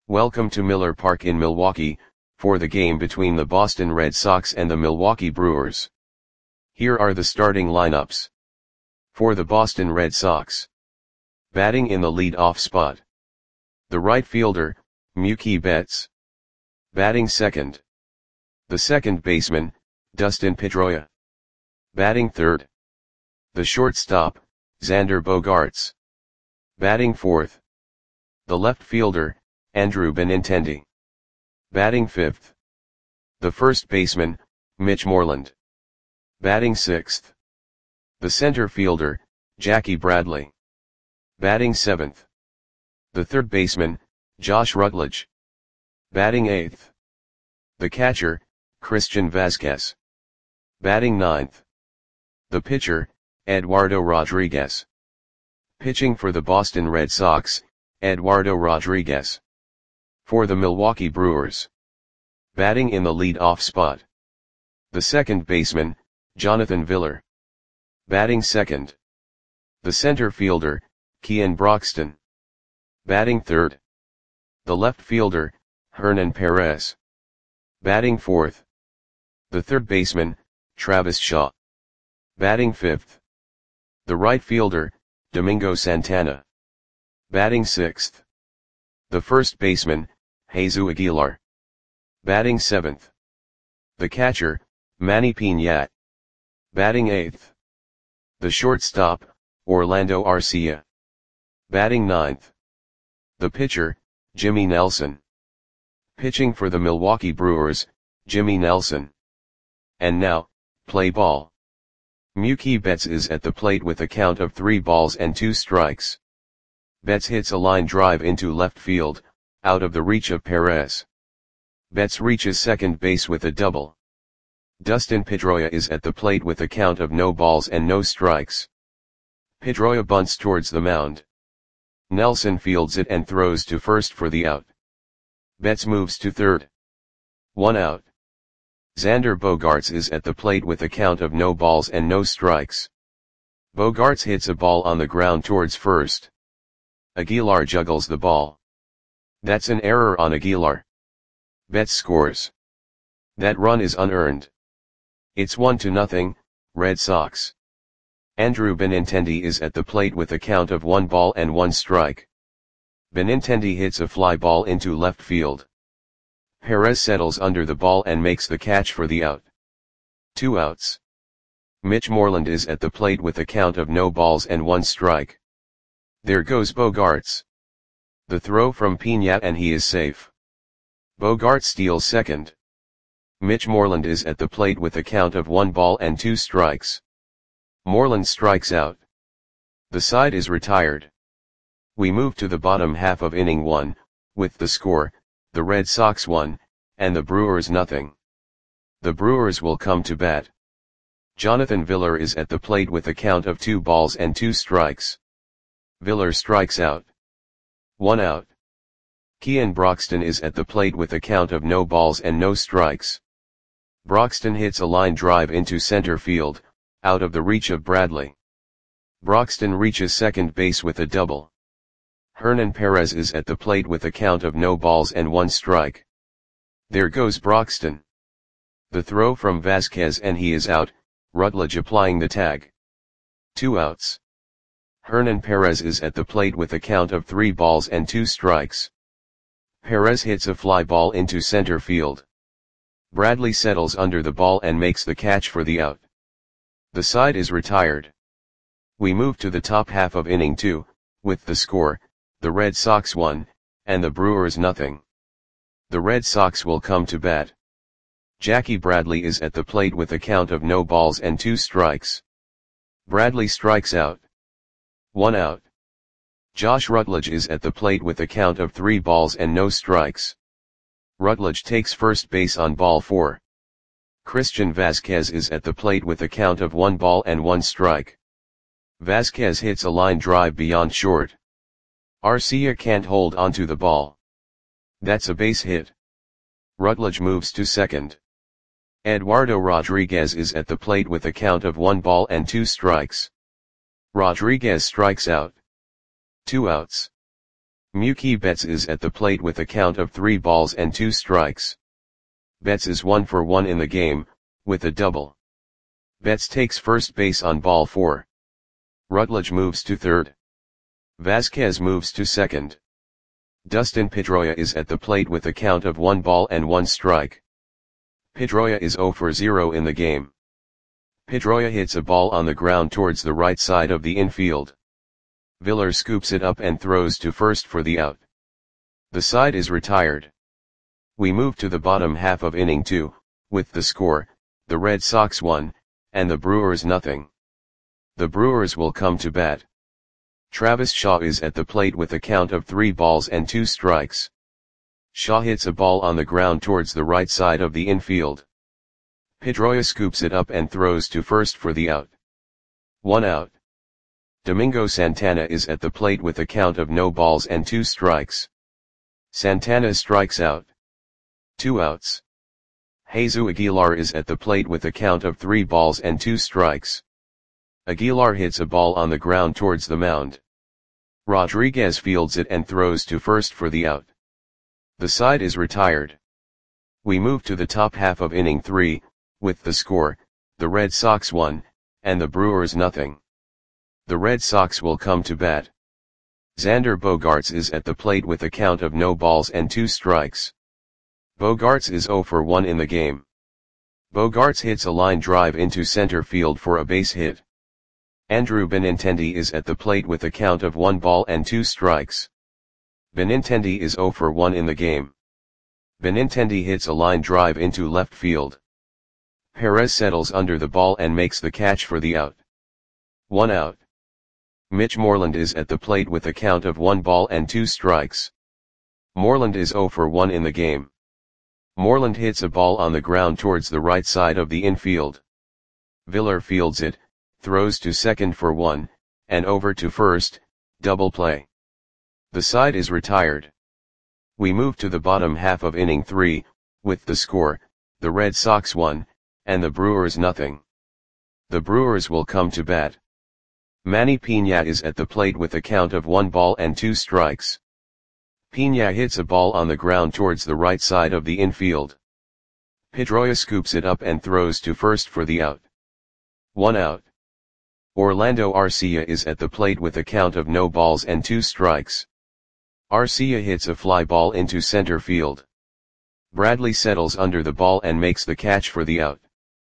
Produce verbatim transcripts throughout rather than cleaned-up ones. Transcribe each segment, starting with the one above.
Welcome to Miller Park in Milwaukee, for the game between the Boston Red Sox and the Milwaukee Brewers. Here are the starting lineups. For the Boston Red Sox. Batting in the lead-off spot. The right fielder, Mookie Betts. Batting second. The second baseman, Dustin Pedroia. Batting third. The shortstop, Xander Bogaerts. Batting fourth. The left fielder, Andrew Benintendi. Batting fifth. The first baseman, Mitch Moreland. Batting sixth. The center fielder, Jackie Bradley. Batting seventh. The third baseman, Josh Rutledge. Batting eighth. The catcher, Christian Vazquez. Batting ninth. The pitcher, Eduardo Rodriguez. Pitching for the Boston Red Sox, Eduardo Rodriguez. For the Milwaukee Brewers. Batting in the lead-off spot. The second baseman, Jonathan Villar. Batting second. The center fielder, Kean Broxton. Batting third. The left fielder, Hernan Perez. Batting fourth. The third baseman, Travis Shaw. Batting fifth. The right fielder, Domingo Santana. Batting sixth. The first baseman, Jesus Aguilar. Batting seventh. The catcher, Manny Piñat. Batting eighth. The shortstop, Orlando Arcia. Batting ninth. The pitcher, Jimmy Nelson. Pitching for the Milwaukee Brewers, Jimmy Nelson. And now, play ball. Mookie Betts is at the plate with a count of three balls and two strikes. Betts hits a line drive into left field, out of the reach of Perez. Betts reaches second base with a double. Dustin Pedroia is at the plate with a count of no balls and no strikes. Pedroia bunts towards the mound. Nelson fields it and throws to first for the out. Betts moves to third. One out. Xander Bogaerts is at the plate with a count of no balls and no strikes. Bogaerts hits a ball on the ground towards first. Aguilar juggles the ball. That's an error on Aguilar. Betts scores. That run is unearned. It's one to nothing, Red Sox. Andrew Benintendi is at the plate with a count of one ball and one strike. Benintendi hits a fly ball into left field. Perez settles under the ball and makes the catch for the out. Two outs. Mitch Moreland is at the plate with a count of no balls and one strike. There goes Bogaerts. The throw from Piñat and he is safe. Bogaerts steals second. Mitch Moreland is at the plate with a count of one ball and two strikes. Moreland strikes out. The side is retired. We move to the bottom half of inning one, with the score, the Red Sox one, and the Brewers nothing. The Brewers will come to bat. Jonathan Villar is at the plate with a count of two balls and two strikes. Villar strikes out. One out. Kean Broxton is at the plate with a count of no balls and no strikes. Broxton hits a line drive into center field, out of the reach of Bradley. Broxton reaches second base with a double. Hernan Perez is at the plate with a count of no balls and one strike. There goes Broxton. The throw from Vazquez and he is out, Rutledge applying the tag. Two outs. Hernan Perez is at the plate with a count of three balls and two strikes. Perez hits a fly ball into center field. Bradley settles under the ball and makes the catch for the out. The side is retired. We move to the top half of inning two, with the score, the Red Sox one, and the Brewers nothing. The Red Sox will come to bat. Jackie Bradley is at the plate with a count of no balls and two strikes. Bradley strikes out. One out. Josh Rutledge is at the plate with a count of three balls and no strikes. Rutledge takes first base on ball four. Christian Vazquez is at the plate with a count of one ball and one strike. Vazquez hits a line drive beyond short. Arcia can't hold onto the ball. That's a base hit. Rutledge moves to second. Eduardo Rodriguez is at the plate with a count of one ball and two strikes. Rodriguez strikes out. Two outs. Mookie Betts is at the plate with a count of three balls and two strikes. Betts is one for one in the game, with a double. Betts takes first base on ball four. Rutledge moves to third. Vasquez moves to second. Dustin Pedroia is at the plate with a count of one ball and one strike. Pedroia is zero for zero in the game. Pedroia hits a ball on the ground towards the right side of the infield. Villar scoops it up and throws to first for the out. The side is retired. We move to the bottom half of inning two, with the score, the Red Sox one, and the Brewers nothing. The Brewers will come to bat. Travis Shaw is at the plate with a count of three balls and two strikes. Shaw hits a ball on the ground towards the right side of the infield. Pedroia scoops it up and throws to first for the out. One out. Domingo Santana is at the plate with a count of no balls and two strikes. Santana strikes out. Two outs. Jesus Aguilar is at the plate with a count of three balls and two strikes. Aguilar hits a ball on the ground towards the mound. Rodriguez fields it and throws to first for the out. The side is retired. We move to the top half of inning three, with the score, the Red Sox one, and the Brewers nothing. The Red Sox will come to bat. Xander Bogaerts is at the plate with a count of no balls and two strikes. Bogaerts is zero for one in the game. Bogaerts hits a line drive into center field for a base hit. Andrew Benintendi is at the plate with a count of one ball and two strikes. Benintendi is zero for one in the game. Benintendi hits a line drive into left field. Perez settles under the ball and makes the catch for the out. One out. Mitch Moreland is at the plate with a count of one ball and two strikes. Moreland is zero for one in the game. Moreland hits a ball on the ground towards the right side of the infield. Villar fields it, throws to second for one, and over to first, double play. The side is retired. We move to the bottom half of inning three, with the score, the Red Sox one, and the Brewers nothing. The Brewers will come to bat. Manny Piña is at the plate with a count of one ball and two strikes. Piña hits a ball on the ground towards the right side of the infield. Pedroia scoops it up and throws to first for the out. One out. Orlando Arcia is at the plate with a count of no balls and two strikes. Arcia hits a fly ball into center field. Bradley settles under the ball and makes the catch for the out.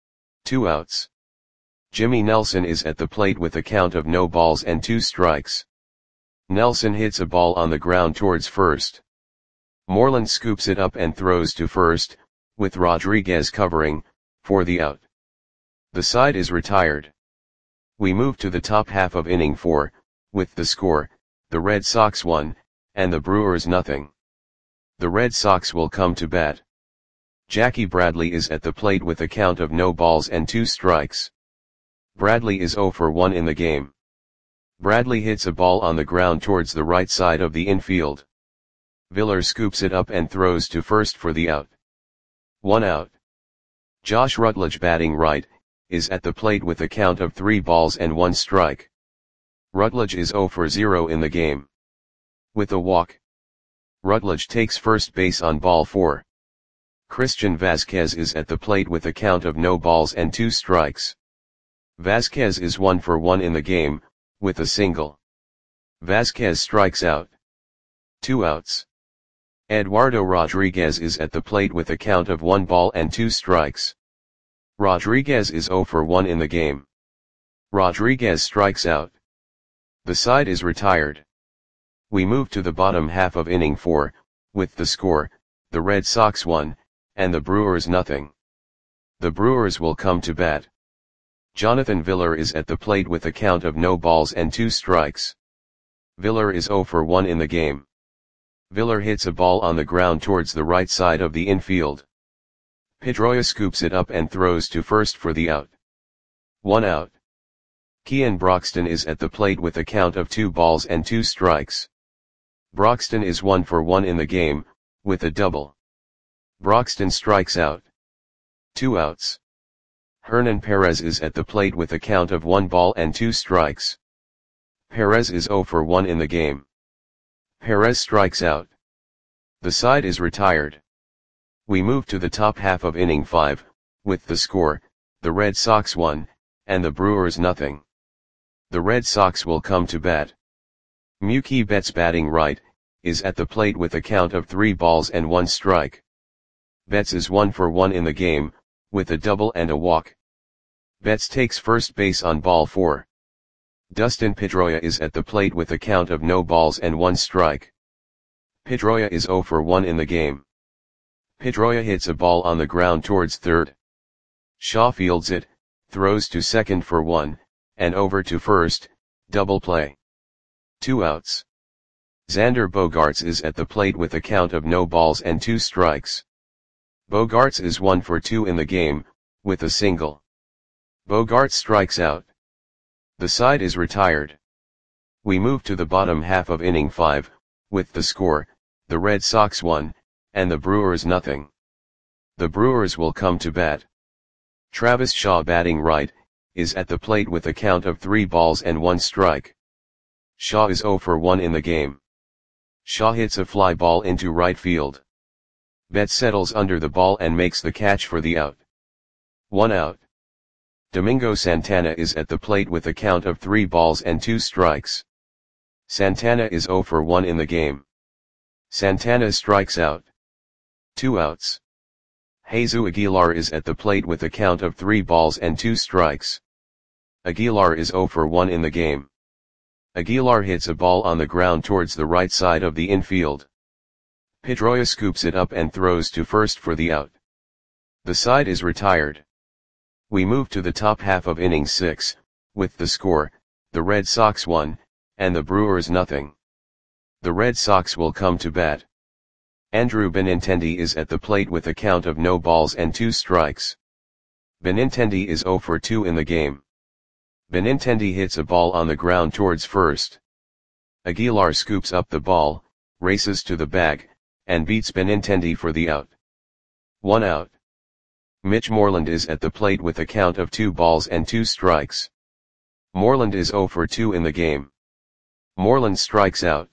Two outs. Jimmy Nelson is at the plate with a count of no balls and two strikes. Nelson hits a ball on the ground towards first. Moreland scoops it up and throws to first, with Rodriguez covering, for the out. The side is retired. We move to the top half of inning four, with the score, the Red Sox one, and the Brewers nothing. The Red Sox will come to bat. Jackie Bradley is at the plate with a count of no balls and two strikes. Bradley is zero for one in the game. Bradley hits a ball on the ground towards the right side of the infield. Villar scoops it up and throws to first for the out. One out. Josh Rutledge, batting right, is at the plate with a count of three balls and one strike. Rutledge is zero for zero in the game. With a walk, Rutledge takes first base on ball four. Christian Vasquez is at the plate with a count of no balls and two strikes. Vasquez is one for one in the game, with a single. Vasquez strikes out. Two outs. Eduardo Rodriguez is at the plate with a count of one ball and two strikes. Rodriguez is zero for one in the game. Rodriguez strikes out. The side is retired. We move to the bottom half of inning four, with the score, the Red Sox one, and the Brewers nothing. The Brewers will come to bat. Jonathan Villar is at the plate with a count of no balls and two strikes. Villar is zero for one in the game. Villar hits a ball on the ground towards the right side of the infield. Pedroia scoops it up and throws to first for the out. One out. Kean Broxton is at the plate with a count of two balls and two strikes. Broxton is one for one in the game, with a double. Broxton strikes out. Two outs. Hernan Perez is at the plate with a count of one ball and two strikes. Perez is zero for one in the game. Perez strikes out. The side is retired. We move to the top half of inning five, with the score, the Red Sox one, and the Brewers nothing. The Red Sox will come to bat. Mookie Betts, batting right, is at the plate with a count of three balls and one strike. Betts is one for one in the game, with a double and a walk. Betts takes first base on ball four. Dustin Pedroia is at the plate with a count of no balls and one strike. Pedroia is zero for one in the game. Pedroia hits a ball on the ground towards third. Shaw fields it, throws to second for one, and over to first, double play. Two outs. Xander Bogaerts is at the plate with a count of no balls and two strikes. Bogaerts is one for two in the game, with a single. Bogaerts strikes out. The side is retired. We move to the bottom half of inning five, with the score, the Red Sox one, and the Brewers nothing. The Brewers will come to bat. Travis Shaw, batting right, is at the plate with a count of three balls and one strike. Shaw is zero for one in the game. Shaw hits a fly ball into right field. Betts settles under the ball and makes the catch for the out. One out. Domingo Santana is at the plate with a count of three balls and two strikes. Santana is zero for one in the game. Santana strikes out. Two outs. Jesus Aguilar is at the plate with a count of three balls and two strikes. Aguilar is zero for one in the game. Aguilar hits a ball on the ground towards the right side of the infield. Pedroia scoops it up and throws to first for the out. The side is retired. We move to the top half of inning six, with the score, the Red Sox one, and the Brewers nothing. The Red Sox will come to bat. Andrew Benintendi is at the plate with a count of no balls and two strikes. Benintendi is zero for two in the game. Benintendi hits a ball on the ground towards first. Aguilar scoops up the ball, races to the bag, and beats Benintendi for the out. One out. Mitch Moreland is at the plate with a count of two balls and two strikes. Moreland is zero for two in the game. Moreland strikes out.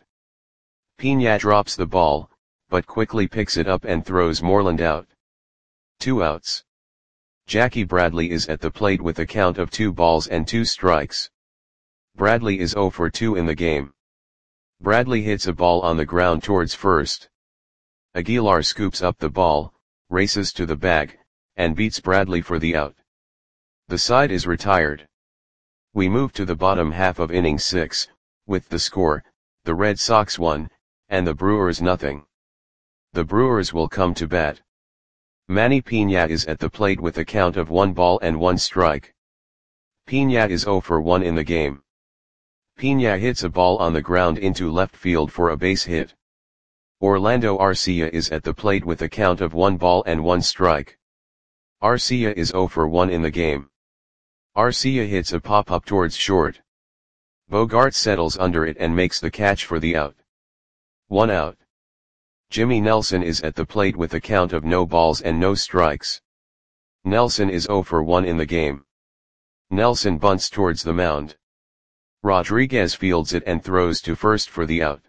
Pena drops the ball, but quickly picks it up and throws Moreland out. Two outs. Jackie Bradley is at the plate with a count of two balls and two strikes. Bradley is zero for two in the game. Bradley hits a ball on the ground towards first. Aguilar scoops up the ball, races to the bag, and beats Bradley for the out. The side is retired. We move to the bottom half of inning six, with the score, the Red Sox one, and the Brewers nothing. The Brewers will come to bat. Manny Pena is at the plate with a count of one ball and one strike. Pena is zero for one in the game. Pena hits a ball on the ground into left field for a base hit. Orlando Arcia is at the plate with a count of one ball and one strike. Arcia is zero for one in the game. Arcia hits a pop-up towards short. Bogaerts settles under it and makes the catch for the out. One out. Jimmy Nelson is at the plate with a count of no balls and no strikes. Nelson is zero for one in the game. Nelson bunts towards the mound. Rodriguez fields it and throws to first for the out.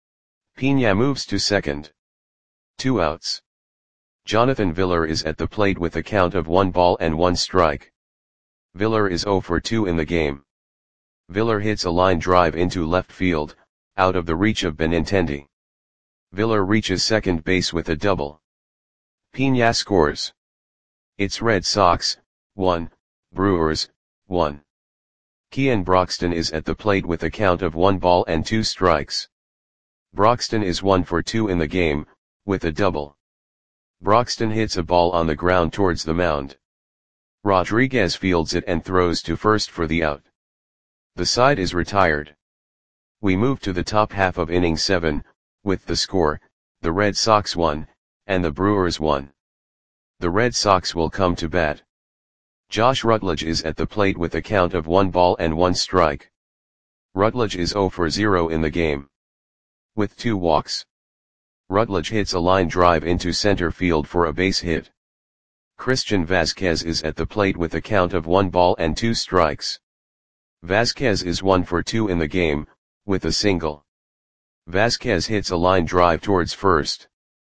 Pena moves to second. Two outs. Jonathan Villar is at the plate with a count of one ball and one strike. Villar is zero for two in the game. Villar hits a line drive into left field, out of the reach of Benintendi. Villar reaches second base with a double. Pena scores. It's Red Sox, one, Brewers, one. Kean Broxton is at the plate with a count of one ball and two strikes. Broxton is one for two in the game, with a double. Broxton hits a ball on the ground towards the mound. Rodriguez fields it and throws to first for the out. The side is retired. We move to the top half of inning seven, with the score, the Red Sox one, and the Brewers one. The Red Sox will come to bat. Josh Rutledge is at the plate with a count of one ball and one strike. Rutledge is zero for zero in the game. With two walks. Rutledge hits a line drive into center field for a base hit. Christian Vasquez is at the plate with a count of one ball and two strikes. Vasquez is one for two in the game, with a single. Vasquez hits a line drive towards first.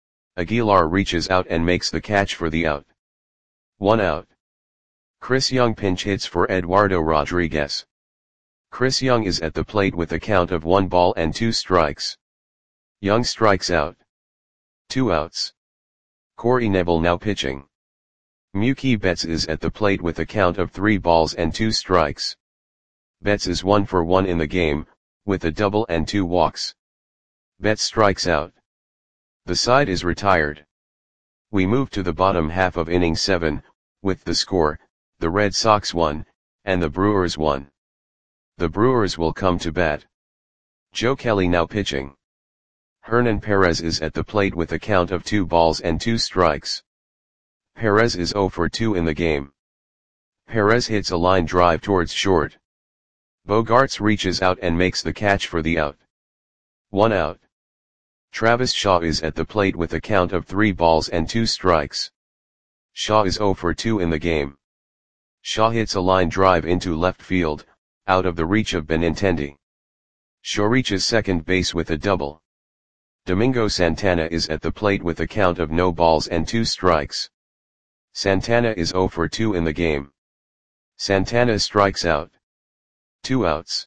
Aguilar reaches out and makes the catch for the out. One out. Chris Young pinch hits for Eduardo Rodriguez. Chris Young is at the plate with a count of one ball and two strikes. Young strikes out. Two outs. Corey Knebel now pitching. Mookie Betts is at the plate with a count of three balls and two strikes. Betts is one for one in the game, with a double and two walks. Betts strikes out. The side is retired. We move to the bottom half of inning seven, with the score, the Red Sox won, and the Brewers won. The Brewers will come to bat. Joe Kelly now pitching. Hernan Perez is at the plate with a count of two balls and two strikes. Perez is zero for two in the game. Perez hits a line drive towards short. Bogaerts reaches out and makes the catch for the out. One out. Travis Shaw is at the plate with a count of three balls and two strikes. Shaw is zero for two in the game. Shaw hits a line drive into left field, out of the reach of Benintendi. Shaw reaches second base with a double. Domingo Santana is at the plate with a count of no balls and two strikes. Santana is zero for two in the game. Santana strikes out. Two outs.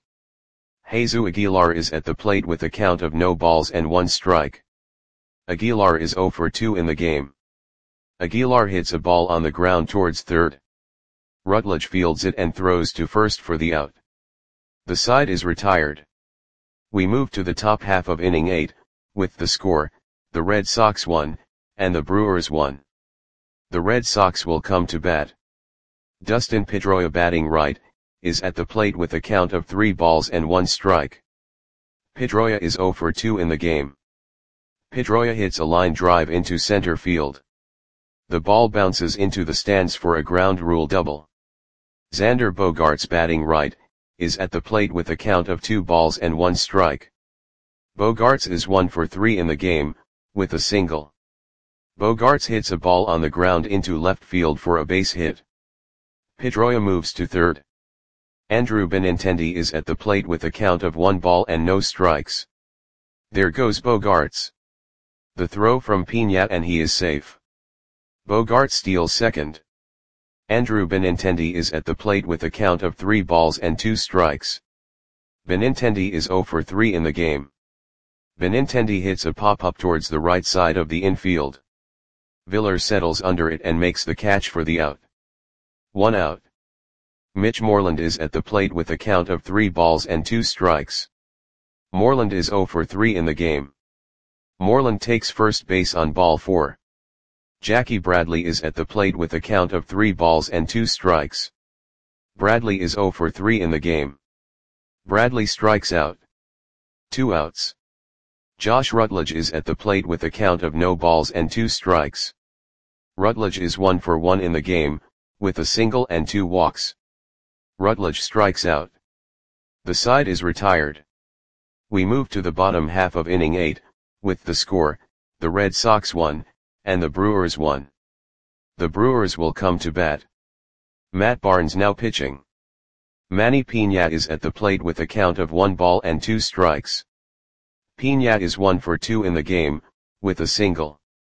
Jesus Aguilar is at the plate with a count of no balls and one strike. Aguilar is zero for two in the game. Aguilar hits a ball on the ground towards third. Rutledge fields it and throws to first for the out. The side is retired. We move to the top half of inning eight, with the score, the Red Sox won, and the Brewers won. The Red Sox will come to bat. Dustin Pedroia batting right, is at the plate with a count of three balls and one strike. Pedroia is zero for two in the game. Pedroia hits a line drive into center field. The ball bounces into the stands for a ground rule double. Xander Bogaerts batting right, is at the plate with a count of two balls and one strike. Bogaerts is one for three in the game, with a single. Bogaerts hits a ball on the ground into left field for a base hit. Pedroia moves to third. Andrew Benintendi is at the plate with a count of one ball and no strikes. There goes Bogaerts. The throw from Pina and he is safe. Bogaerts steals second. Andrew Benintendi is at the plate with a count of three balls and two strikes. Benintendi is zero for three in the game. Benintendi hits a pop-up towards the right side of the infield. Villar settles under it and makes the catch for the out. One out. Mitch Moreland is at the plate with a count of three balls and two strikes. Moreland is zero for three in the game. Moreland takes first base on ball four. Jackie Bradley is at the plate with a count of three balls and two strikes. Bradley is zero for three in the game. Bradley strikes out. Two outs. Josh Rutledge is at the plate with a count of no balls and two strikes. Rutledge is one for one in the game, with a single and two walks. Rutledge strikes out. The side is retired. We move to the bottom half of inning eight, with the score, the Red Sox won, and the Brewers won. The Brewers will come to bat. Matt Barnes now pitching. Manny Pina is at the plate with a count of one ball and two strikes. Pina is one for two in the game, with a single.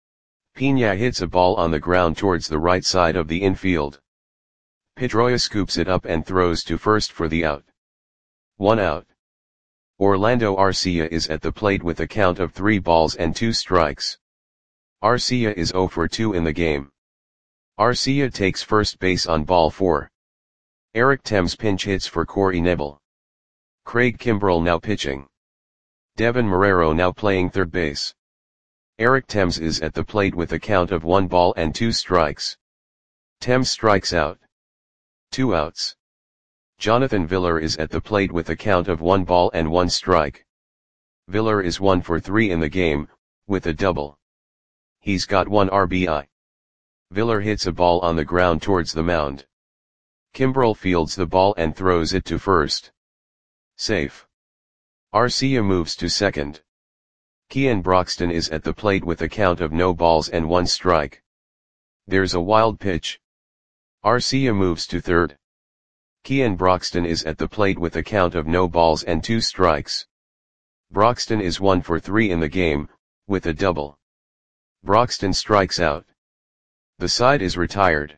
Pina hits a ball on the ground towards the right side of the infield. Pedroia scoops it up and throws to first for the out. One out. Orlando Arcia is at the plate with a count of three balls and two strikes. Arcia is zero for two in the game. Arcia takes first base on ball four. Eric Thames pinch hits for Corey Knebel. Craig Kimbrell now pitching. Devin Marrero now playing third base. Eric Thames is at the plate with a count of one ball and two strikes. Thames strikes out. Two outs. Jonathan Villar is at the plate with a count of one ball and one strike. Villar is one for three in the game, with a double. He's got one R B I. Villar hits a ball on the ground towards the mound. Kimbrell fields the ball and throws it to first. Safe. Arcia moves to second. Kean Broxton is at the plate with a count of no balls and one strike. There's a wild pitch. Arcia moves to third. Kean Broxton is at the plate with a count of no balls and two strikes. Broxton is one for three in the game, with a double. Broxton strikes out. The side is retired.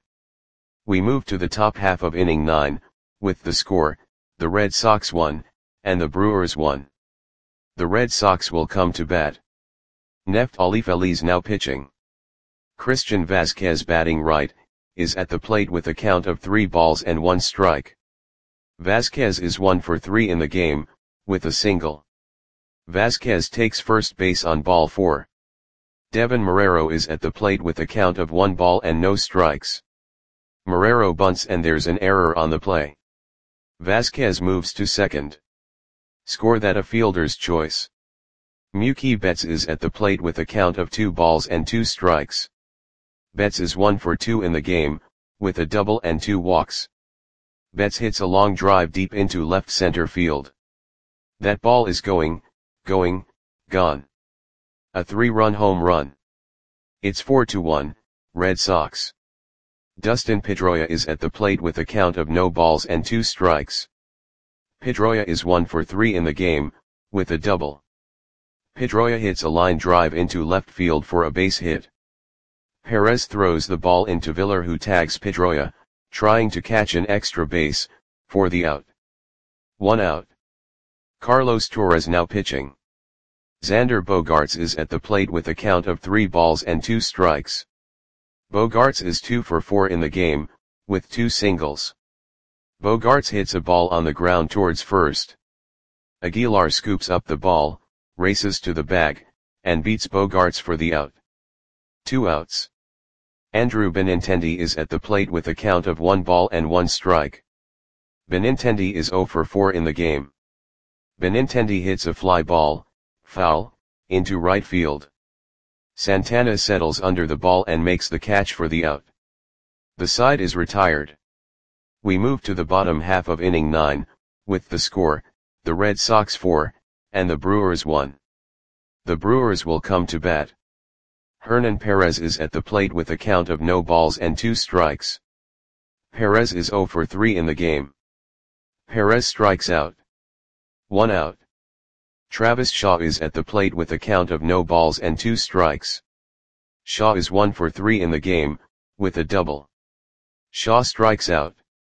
We move to the top half of inning nine, with the score, the Red Sox one, and the Brewers one. The Red Sox will come to bat. Neftali Feliz now pitching. Christian Vasquez batting right, is at the plate with a count of three balls and one strike. Vasquez is one for three in the game, with a single. Vasquez takes first base on ball four. Devin Marrero is at the plate with a count of one ball and no strikes. Marrero bunts and there's an error on the play. Vasquez moves to second. Score that a fielder's choice. Mookie Betts is at the plate with a count of two balls and two strikes. Betts is one for two in the game, with a double and two walks. Betts hits a long drive deep into left center field. That ball is going, going, gone. A three-run home run. It's four to one, Red Sox. Dustin Pedroia is at the plate with a count of no balls and two strikes. Pedroia is one for three in the game, with a double. Pedroia hits a line drive into left field for a base hit. Perez throws the ball into Villar, who tags Pedroia, trying to catch an extra base, for the out. One out. Carlos Torres now pitching. Xander Bogaerts is at the plate with a count of three balls and two strikes. Bogaerts is two for four in the game, with two singles. Bogaerts hits a ball on the ground towards first. Aguilar scoops up the ball, races to the bag, and beats Bogaerts for the out. Two outs. Andrew Benintendi is at the plate with a count of one ball and one strike. Benintendi is zero for four in the game. Benintendi hits a fly ball, foul, into right field. Santana settles under the ball and makes the catch for the out. The side is retired. We move to the bottom half of inning nine, with the score, the Red Sox four, and the Brewers one. The Brewers will come to bat. Hernan Perez is at the plate with a count of no balls and two strikes. Perez is zero for three in the game. Perez strikes out. One out. Travis Shaw is at the plate with a count of no balls and two strikes. Shaw is one for three in the game, with a double. Shaw strikes out.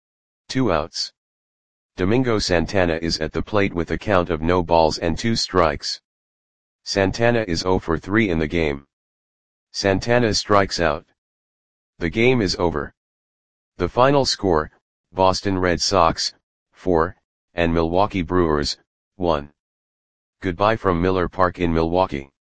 Two outs. Domingo Santana is at the plate with a count of no balls and two strikes. Santana is zero for three in the game. Santana strikes out. The game is over. The final score, Boston Red Sox, four, and Milwaukee Brewers, one. Goodbye from Miller Park in Milwaukee.